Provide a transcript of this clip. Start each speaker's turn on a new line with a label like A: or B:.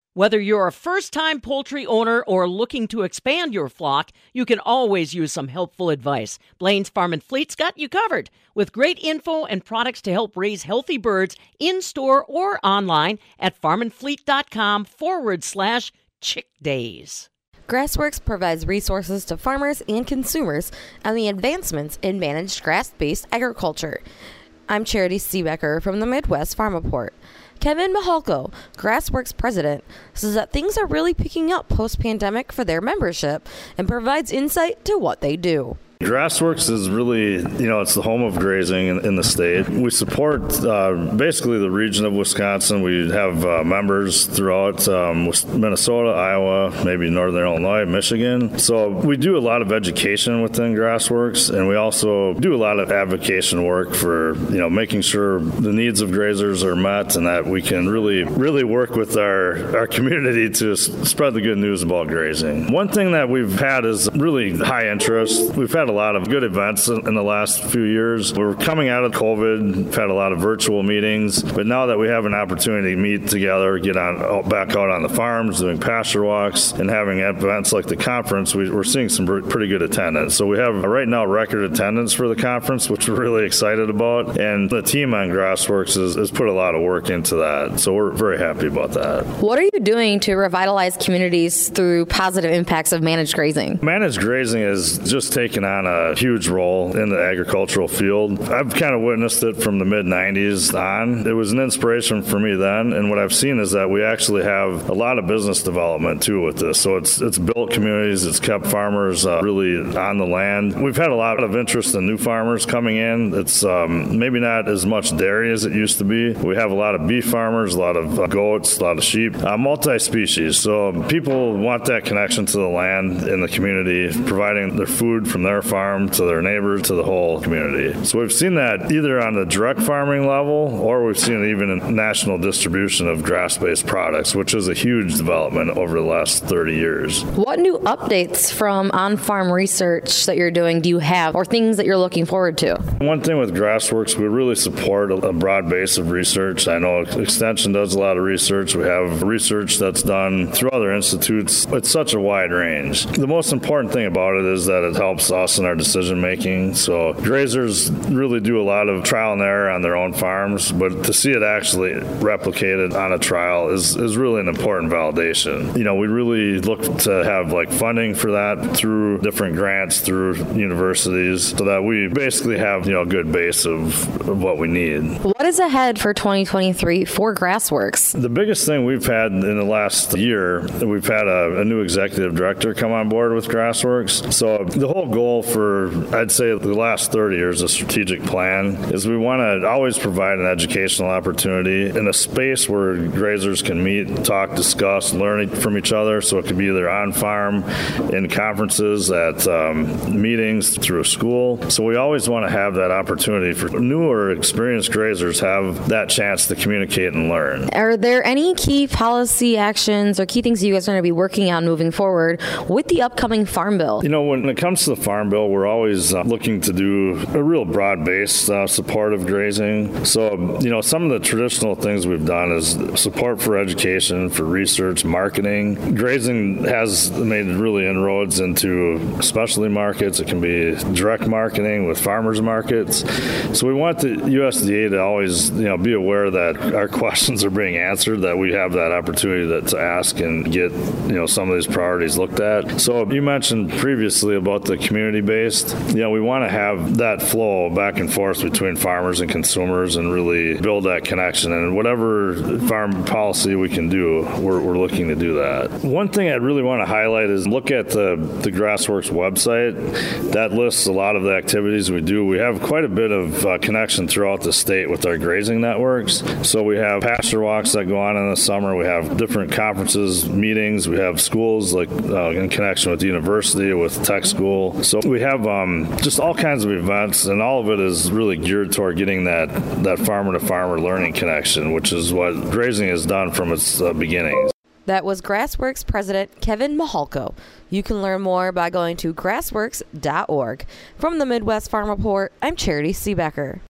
A: Whether you're a first-time poultry owner or looking to expand your flock, you can always use some helpful advice. Blaine's Farm and Fleet's got you covered with great info and products to help raise healthy birds in-store or online at farmandfleet.com/chick days.
B: Grassworks provides resources to farmers and consumers on the advancements in managed grass-based agriculture. I'm Charity Seebecker from the Midwest Farm Report. Kevin Mihalko, Grassworks president, says that things are really picking up post-pandemic for their membership and provides insight to what they do.
C: Grassworks is really, it's the home of grazing in the state. We support basically the region of Wisconsin. We have members throughout Minnesota, Iowa, maybe Northern Illinois, Michigan. So we do a lot of education within Grassworks, and we also do a lot of advocacy work for, making sure the needs of grazers are met and that we can really work with our community to spread the good news about grazing. One thing that we've had is really high interest. We've had a lot of good events in the last few years. We're coming out of COVID, we've had a lot of virtual meetings, but now that we have an opportunity to meet together, get back out on the farms, doing pasture walks, and having events like the conference, we're seeing some pretty good attendance. So we have right now record attendance for the conference, which we're really excited about, and the team on Grassworks has put a lot of work into that. So we're very happy about that.
B: What are you doing to revitalize communities through positive impacts of managed grazing?
C: Managed grazing is just taken on a huge role in the agricultural field. I've kind of witnessed it from the mid-90s on. It was an inspiration for me then, and what I've seen is that we actually have a lot of business development too with this. So it's built communities, it's kept farmers really on the land. We've had a lot of interest in new farmers coming in. It's maybe not as much dairy as it used to be. We have a lot of beef farmers, a lot of goats, a lot of sheep, multi-species. So people want that connection to the land in the community, providing their food from their farm to their neighbors to the whole community. So we've seen that either on the direct farming level or we've seen it even in national distribution of grass-based products, which is a huge development over the last 30 years.
B: What new updates from on-farm research that you're doing do you have or things that you're looking forward to?
C: One thing with Grassworks, we really support a broad base of research. I know Extension does a lot of research. We have research that's done through other institutes. It's such a wide range. The most important thing about it is that it helps us in our decision making. So grazers really do a lot of trial and error on their own farms, but to see it actually replicated on a trial is really an important validation. We really look to have funding for that through different grants, through universities, so that we basically have a good base of what we need.
B: What is ahead for 2023 for Grassworks?
C: The biggest thing we've had in the last year, we've had a new executive director come on board with Grassworks. So the whole goal for, I'd say, the last 30 years, a strategic plan, is we want to always provide an educational opportunity in a space where grazers can meet, talk, discuss, learn from each other. So it could be either on farm, in conferences, at meetings, through a school. So we always want to have that opportunity for newer, experienced grazers have that chance to communicate and learn.
B: Are there any key policy actions or key things you guys are going to be working on moving forward with the upcoming Farm Bill?
C: When it comes to the Farm Bill, we're always looking to do a real broad-based support of grazing. So, some of the traditional things we've done is support for education, for research, marketing. Grazing has made really inroads into specialty markets. It can be direct marketing with farmers markets. So we want the USDA to always, be aware that our questions are being answered, that we have that opportunity to ask and get, some of these priorities looked at. So you mentioned previously about the community-based. We want to have that flow back and forth between farmers and consumers and really build that connection. And whatever farm policy we can do, we're looking to do that. One thing I really want to highlight is look at the Grassworks website. That lists a lot of the activities we do. We have quite a bit of connection throughout the state with our grazing networks. So we have pasture walks that go on in the summer. We have different conferences, meetings. We have schools in connection with the university, with tech school. So we have just all kinds of events, and all of it is really geared toward getting that farmer-to-farmer learning connection, which is what grazing has done from its beginnings.
B: That was Grassworks President Kevin Mihalko. You can learn more by going to grassworks.org. From the Midwest Farm Report, I'm Charity Seebecker.